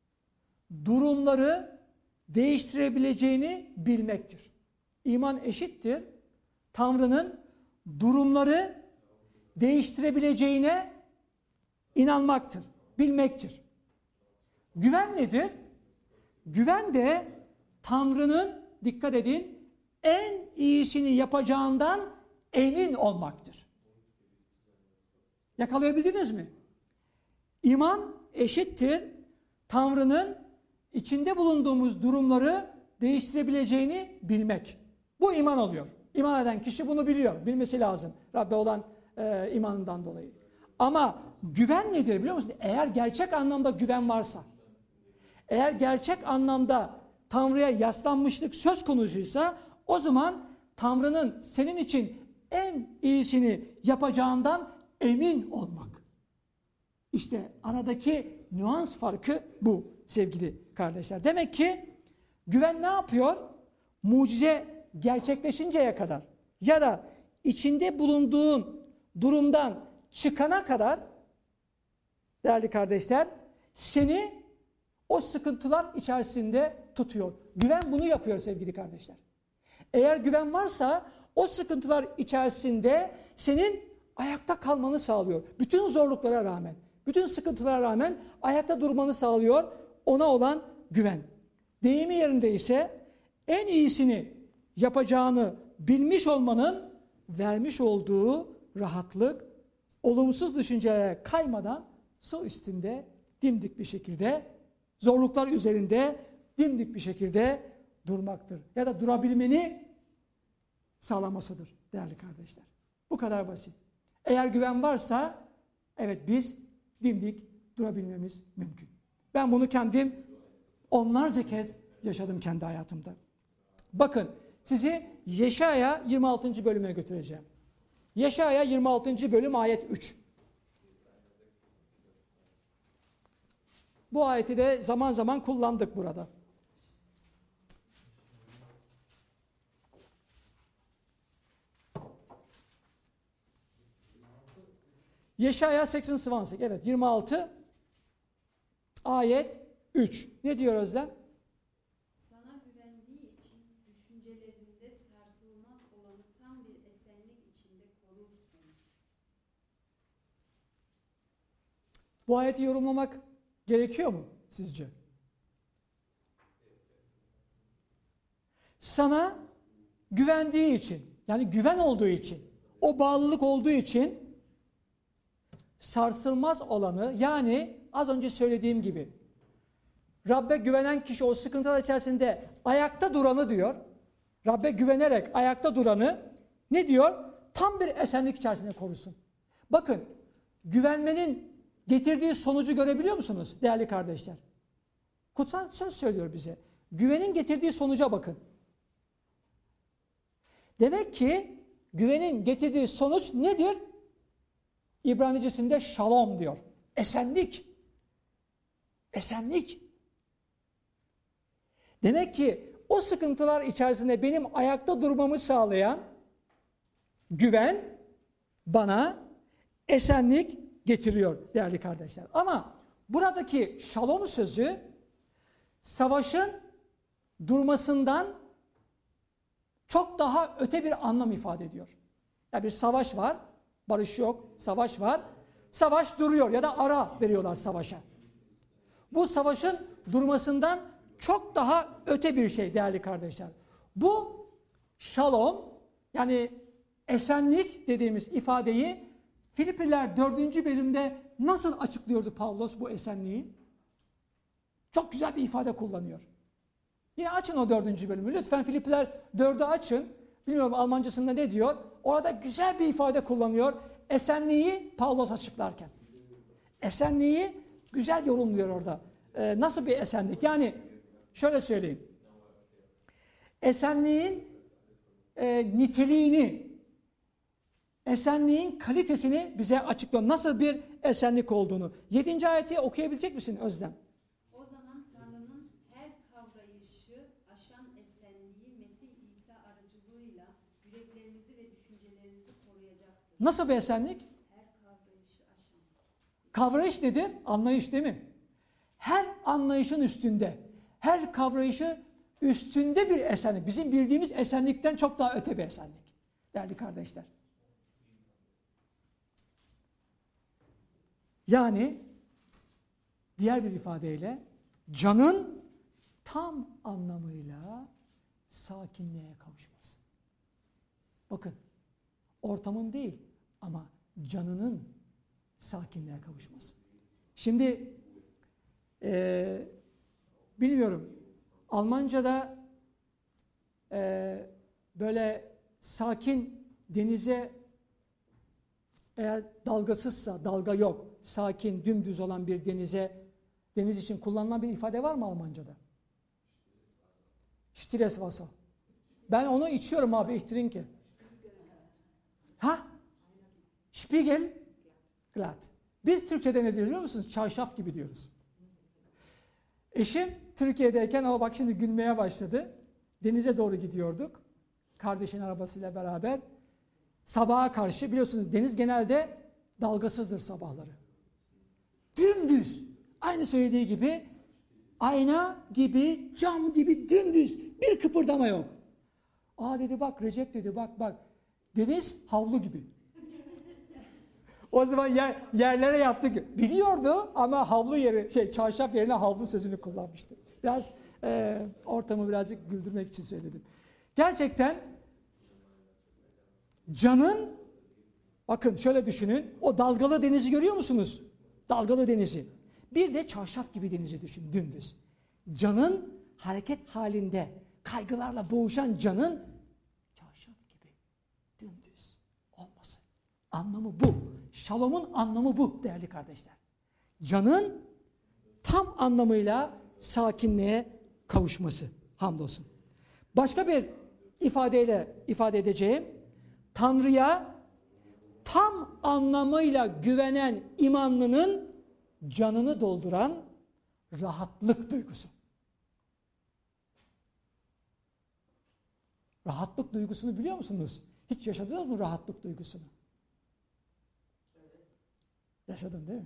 durumları değiştirebileceğini bilmektir. İman eşittir Tanrı'nın durumları değiştirebileceğine inanmaktır, bilmektir. Güven nedir? Güven de Tanrı'nın, dikkat edin, en iyisini yapacağından emin olmaktır. Yakalayabildiniz mi? İman eşittir Tanrı'nın içinde bulunduğumuz durumları değiştirebileceğini bilmek. Bu iman oluyor. İman eden kişi bunu biliyor. Bilmesi lazım. Rabbe olan e, imanından dolayı. Ama güven nedir biliyor musun? Eğer gerçek anlamda güven varsa, eğer gerçek anlamda Tanrı'ya yaslanmışlık söz konusuysa, o zaman Tanrı'nın senin için en iyisini yapacağından emin olmak. İşte aradaki nüans farkı bu sevgili kardeşler. Demek ki güven ne yapıyor? Mucize gerçekleşinceye kadar ya da içinde bulunduğun durumdan çıkana kadar değerli kardeşler seni o sıkıntılar içerisinde tutuyor. Güven bunu yapıyor sevgili kardeşler. Eğer güven varsa o sıkıntılar içerisinde senin ayakta kalmanı sağlıyor. Bütün zorluklara rağmen, bütün sıkıntılara rağmen ayakta durmanı sağlıyor ona olan güven. Deyimi yerinde ise en iyisini yapacağını bilmiş olmanın vermiş olduğu rahatlık, olumsuz düşüncelere kaymadan su üstünde dimdik bir şekilde, zorluklar üzerinde dimdik bir şekilde durmaktır. Ya da durabilmeni sağlamasıdır değerli kardeşler. Bu kadar basit. Eğer güven varsa evet biz dimdik durabilmemiz mümkün. Ben bunu kendim onlarca kez yaşadım kendi hayatımda. Bakın sizi Yeşaya yirmi altıncı bölüme götüreceğim. Yeşaya yirmi altıncı bölüm ayet üç. Bu ayeti de zaman zaman kullandık burada. Yeşaya seksen sıvansık. Evet yirmi altı ayet üç. Ne diyor Özlem? Sana güvendiği için düşüncelerinde sarsılmaz olanı tam bir esenlik içinde korursun. Bu ayeti yorumlamak gerekiyor mu sizce? Sana güvendiği için, yani güven olduğu için, o bağlılık olduğu için sarsılmaz olanı, yani az önce söylediğim gibi Rabbe güvenen kişi o sıkıntılar içerisinde ayakta duranı diyor. Rabbe güvenerek ayakta duranı ne diyor? Tam bir esenlik içerisinde korusun. Bakın güvenmenin getirdiği sonucu görebiliyor musunuz değerli kardeşler? Kutsal söz söylüyor bize. Güvenin getirdiği sonuca bakın. Demek ki güvenin getirdiği sonuç nedir? İbranicisinde şalom diyor. Esenlik. Esenlik. Demek ki o sıkıntılar içerisinde benim ayakta durmamı sağlayan güven bana esenlik getiriyor değerli kardeşler. Ama buradaki şalom sözü savaşın durmasından çok daha öte bir anlam ifade ediyor. Ya bir savaş var, barış yok, savaş var. Savaş duruyor ya da ara veriyorlar savaşa. Bu savaşın durmasından çok daha öte bir şey değerli kardeşler. Bu şalom yani esenlik dediğimiz ifadeyi Filipliler dördüncü bölümde nasıl açıklıyordu Pavlos bu esenliği? Çok güzel bir ifade kullanıyor. Yine açın o dördüncü bölümü. Lütfen Filipliler dördü açın. Bilmiyorum Almancasında ne diyor. Orada güzel bir ifade kullanıyor. Esenliği Pavlos açıklarken. Esenliği güzel yorumluyor orada. Ee, nasıl bir esenlik? Yani şöyle söyleyeyim. Esenliğin e, niteliğini, esenliğin kalitesini bize açıklıyor. Nasıl bir esenlik olduğunu. Yedinci ayeti okuyabilecek misin Özlem? O zaman Tanrı'nın her kavrayışı aşan esenliği Mesih İsa aracılığıyla yüreklerinizi ve düşüncelerinizi koruyacaktır. Nasıl bir esenlik? Her kavrayışı aşan. Kavrayış nedir? Anlayış değil mi? Her anlayışın üstünde, her kavrayışı üstünde bir esenlik. Bizim bildiğimiz esenlikten çok daha öte bir esenlik. Değerli kardeşler. Yani diğer bir ifadeyle canın tam anlamıyla sakinliğe kavuşması. Bakın ortamın değil ama canının sakinliğe kavuşması. Şimdi e, bilmiyorum Almanca'da e, böyle sakin denize eğer dalgasızsa, dalga yok, sakin, dümdüz olan bir denize, deniz için kullanılan bir ifade var mı Almanca'da? Stileswasser. Ben onu içiyorum abi, ich trinke. Ha? Spiegel, glatt. Biz Türkçe'de ne diyoruz biliyor musunuz? Çarşaf gibi diyoruz. Eşim Türkiye'deyken ama bak şimdi gülmeye başladı. Denize doğru gidiyorduk. Kardeşin arabasıyla beraber. Sabaha karşı biliyorsunuz deniz genelde dalgasızdır sabahları. Dümdüz. Aynı söylediği gibi ayna gibi, cam gibi dümdüz. Bir kıpırdama yok. Aa dedi bak Recep dedi bak bak. Deniz havlu gibi. O zaman yer, yerlere yaptık. Biliyordu ama havlu yeri, şey çarşaf yerine havlu sözünü kullanmıştı. Biraz e, ortamı birazcık güldürmek için söyledim. Gerçekten canın, bakın şöyle düşünün, o dalgalı denizi görüyor musunuz? Dalgalı denizi. Bir de çarşaf gibi denizi düşün, dümdüz. Canın hareket halinde, kaygılarla boğuşan canın çarşaf gibi dümdüz olması. Anlamı bu. Şalom'un anlamı bu değerli kardeşler. Canın tam anlamıyla sakinliğe kavuşması. Hamdolsun. Başka bir ifadeyle ifade edeceğim. Tanrı'ya tam anlamıyla güvenen imanlının canını dolduran rahatlık duygusu. Rahatlık duygusunu biliyor musunuz? Hiç yaşadınız mı rahatlık duygusunu? Yaşadın değil mi?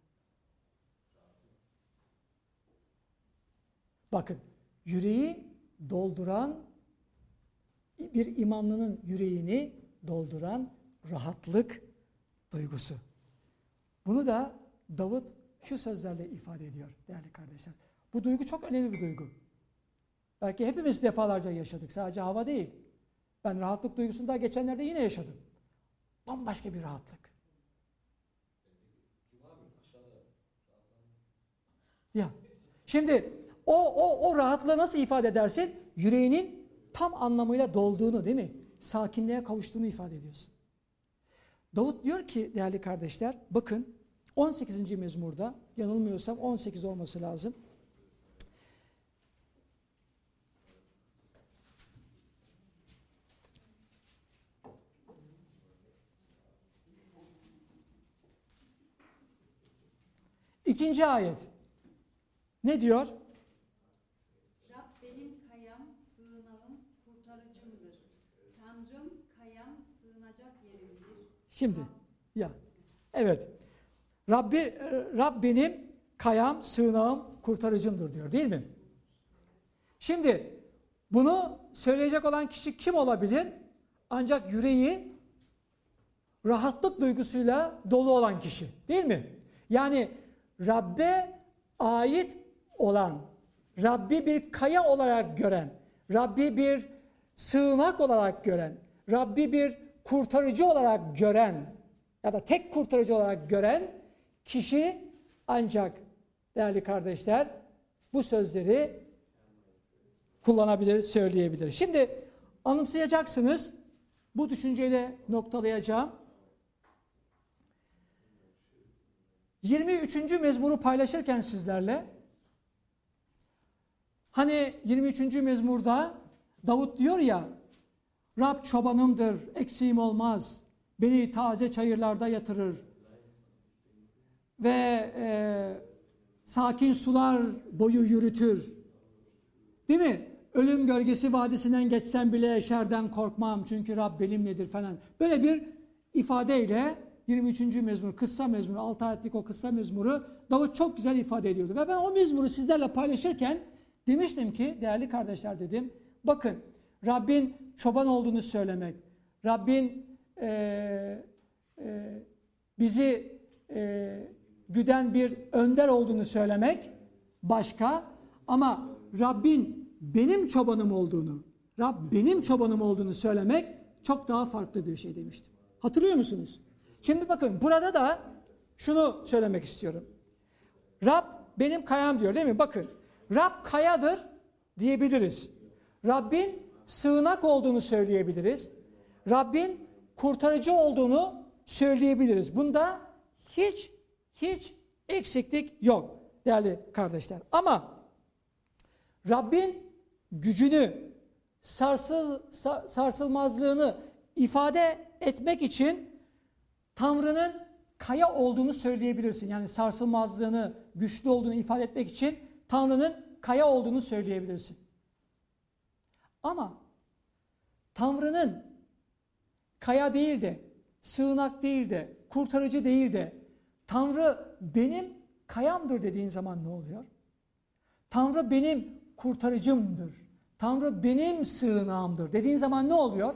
Bakın, yüreği dolduran, bir imanlının yüreğini dolduran rahatlık duygusu. Bunu da Davut şu sözlerle ifade ediyor değerli kardeşler. Bu duygu çok önemli bir duygu. Belki hepimiz defalarca yaşadık. Sadece hava değil. Ben rahatlık duygusunu daha geçenlerde yine yaşadım. Bambaşka bir rahatlık. Ya, şimdi o, o, o rahatlığı nasıl ifade edersin? Yüreğinin tam anlamıyla dolduğunu değil mi? Sakinliğe kavuştuğunu ifade ediyorsun. Davut diyor ki değerli kardeşler, bakın on sekizinci mezmurda, yanılmıyorsam on sekiz olması lazım. İkinci ayet. Ne diyor? Rab benim kayam, sığınağım, kurtarıcımdır. Tanrım kayam, sığınacak yerimdir. Şimdi ya evet. Rabbi Rab benim kayam, sığınağım, kurtarıcımdır diyor, değil mi? Şimdi bunu söyleyecek olan kişi kim olabilir? Ancak yüreği rahatlık duygusuyla dolu olan kişi, değil mi? Yani Rabbe ait olan, Rabbi bir kaya olarak gören, Rabbi bir sığınak olarak gören, Rabbi bir kurtarıcı olarak gören ya da tek kurtarıcı olarak gören kişi ancak değerli kardeşler bu sözleri kullanabilir, söyleyebilir. Şimdi anımsayacaksınız, bu düşünceyle noktalayacağım. yirmi üçüncü mezmuru paylaşırken sizlerle, hani yirmi üçüncü mezmurda Davut diyor ya, Rab çobanımdır, eksiğim olmaz, beni taze çayırlarda yatırır ve e, sakin sular boyu yürütür. Değil mi? Ölüm gölgesi vadisinden geçsem bile eşerden korkmam çünkü Rab benimledir falan. Böyle bir ifadeyle yirmi üçüncü mezmur, kıssa mezmuru, altı ayetlik o kıssa mezmuru Davut çok güzel ifade ediyordu. Ve ben o mezmuru sizlerle paylaşırken demiştim ki, değerli kardeşler dedim, bakın Rabbin çoban olduğunu söylemek, Rabbin e, e, bizi e, güden bir önder olduğunu söylemek başka, ama Rabbin benim çobanım olduğunu, Rab benim çobanım olduğunu söylemek çok daha farklı bir şey demiştim. Hatırlıyor musunuz? Şimdi bakın burada da şunu söylemek istiyorum. Rab benim kayam diyor, değil mi? Bakın Rab kayadır diyebiliriz. Rabbin sığınak olduğunu söyleyebiliriz. Rabbin kurtarıcı olduğunu söyleyebiliriz. Bunda hiç hiç eksiklik yok değerli kardeşler. Ama Rabbin gücünü, sarsıl, sarsılmazlığını ifade etmek için Tanrı'nın kaya olduğunu söyleyebilirsin. Yani sarsılmazlığını, güçlü olduğunu ifade etmek için Tanrı'nın kaya olduğunu söyleyebilirsin. Ama Tanrı'nın kaya değil de, sığınak değil de, kurtarıcı değil de, Tanrı benim kayamdır dediğin zaman ne oluyor? Tanrı benim kurtarıcımdır. Tanrı benim sığınağımdır dediğin zaman ne oluyor?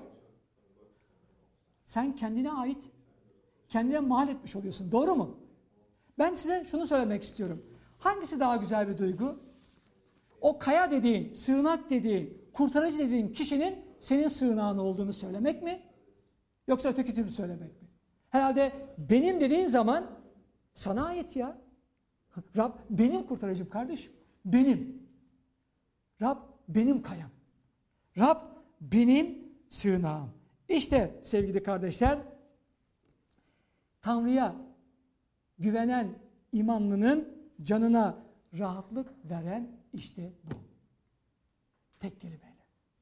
Sen kendine ait, kendine mal etmiş oluyorsun. Doğru mu? Ben size şunu söylemek istiyorum. Hangisi daha güzel bir duygu? O kaya dediğin, sığınak dediğin, kurtarıcı dediğin kişinin senin sığınağın olduğunu söylemek mi? Yoksa öteki türlü söylemek mi? Herhalde benim dediğin zaman sana ait ya. Rab benim kurtarıcım kardeşim. Benim. Rab benim kayam. Rab benim sığınağım. İşte sevgili kardeşler, Tanrı'ya güvenen imanlının canına rahatlık veren işte bu. Tek kelimeyle.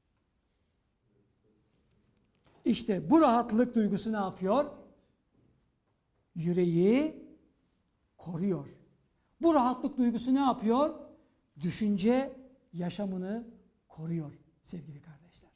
İşte bu rahatlık duygusu ne yapıyor? Yüreği koruyor. Bu rahatlık duygusu ne yapıyor? Düşünce yaşamını koruyor sevgili kardeşler.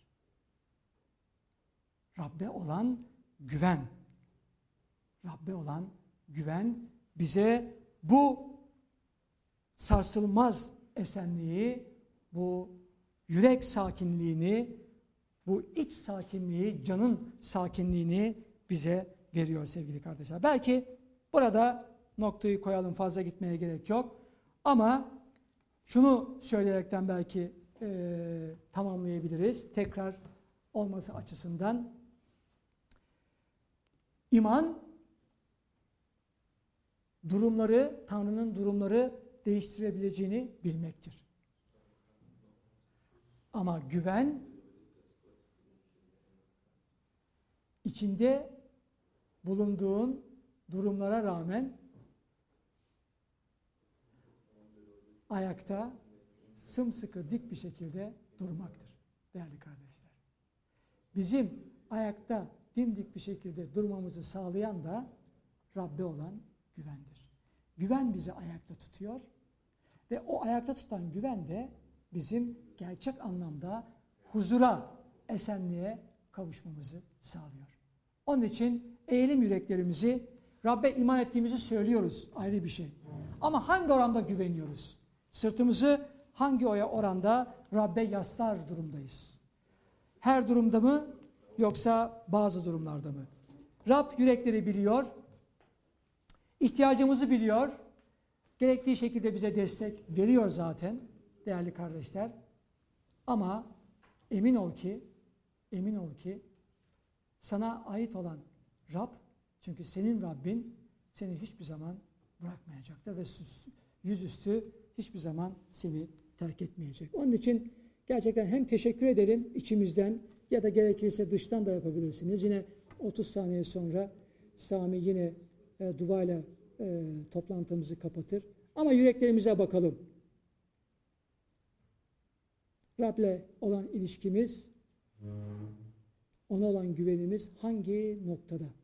Rabbe olan güven. Rabbe olan güven bize bu sarsılmaz esenliği, bu yürek sakinliğini, bu iç sakinliği, canın sakinliğini bize veriyor sevgili kardeşler. Belki burada noktayı koyalım, fazla gitmeye gerek yok. Ama şunu söyleyerekten belki e, tamamlayabiliriz. Tekrar olması açısından. İman, durumları, Tanrı'nın durumları değiştirebileceğini bilmektir. Ama güven, içinde bulunduğun durumlara rağmen ayakta sımsıkı dik bir şekilde durmaktır değerli kardeşler. Bizim ayakta dimdik bir şekilde durmamızı sağlayan da Rabbe olan güvendir. Güven bizi ayakta tutuyor ve o ayakta tutan güven de bizim gerçek anlamda huzura, esenliğe kavuşmamızı sağlıyor. Onun için eğilim yüreklerimizi Rabbe iman ettiğimizi söylüyoruz, ayrı bir şey. Ama hangi oranda güveniyoruz? Sırtımızı hangi oranda Rabbe yaslar durumdayız? Her durumda mı yoksa bazı durumlarda mı? Rab yürekleri biliyor, ihtiyacımızı biliyor, gerektiği şekilde bize destek veriyor zaten değerli kardeşler. Ama emin ol ki, emin ol ki sana ait olan Rab, çünkü senin Rabbin seni hiçbir zaman bırakmayacaktır ve yüzüstü hiçbir zaman seni terk etmeyecek. Onun için gerçekten hem teşekkür edelim içimizden ya da gerekirse dıştan da yapabilirsiniz. Yine otuz saniye sonra Sami yine e, duayla e, toplantımızı kapatır. Ama yüreklerimize bakalım. Rab'le olan ilişkimiz, ona olan güvenimiz hangi noktada?